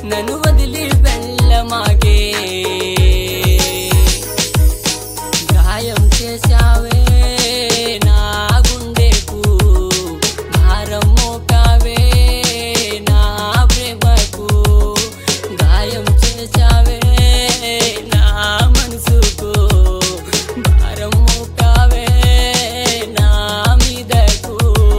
నన్ను వదిలి వెళ్ళమాగే గాయం చేశావే నా గుండెకు భారం మోపావే నా ప్రేమకు గాయం చేశావే నా మనసుకు భారం మోపావే నా మీదకు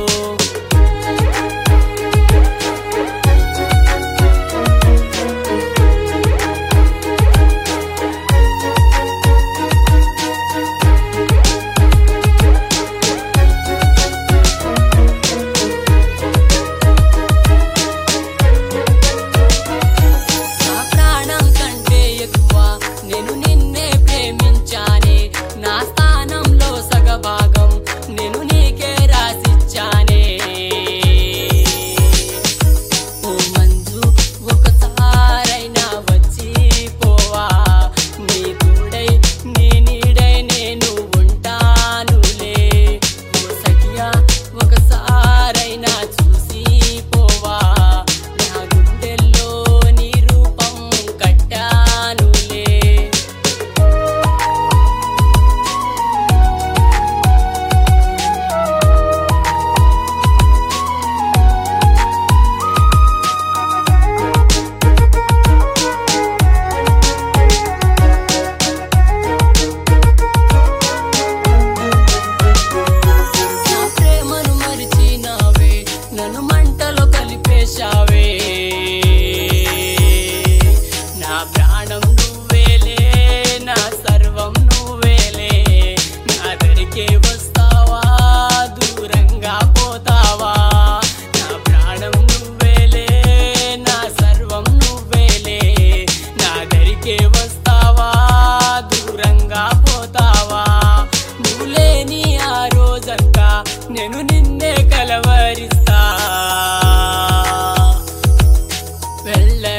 నన్ను మంటలో కలిపేశావే నా ప్రాణం నువ్వేలే నా సర్వం నువ్వేలే నా దరికే వస్తావా దూరంగా పోతావా నా ప్రాణం నువ్వేలే నా సర్వం నువ్వేలే నా దరికే వస్తావా దూరంగా పోతావా నువ్వు లేని ఆ రోజంతా నేను నిన్నే కలవరిస్తా వెళ్ళ